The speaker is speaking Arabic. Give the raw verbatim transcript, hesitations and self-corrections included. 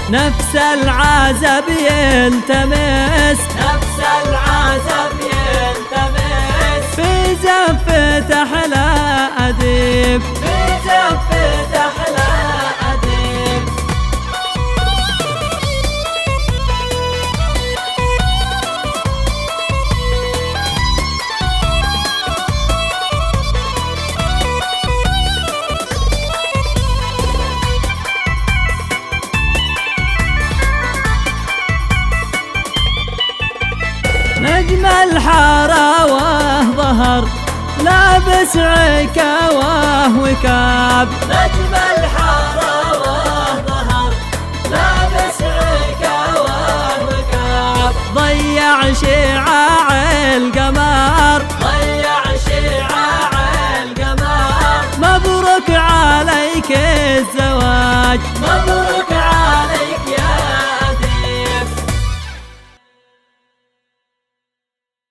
نفس العزب يلتمس، نفس العزب يلتمس في زفة أحلى أديب، في زفة أحلى أديب. نجم الحراوة ظهر لابس عكاوة وكاب، نجم الحراوة ظهر لابس عكاوة وكاب، ضيع شعاع القمر، ضيع شعاع القمر. مبروك عليك الزواج، مبروك عليك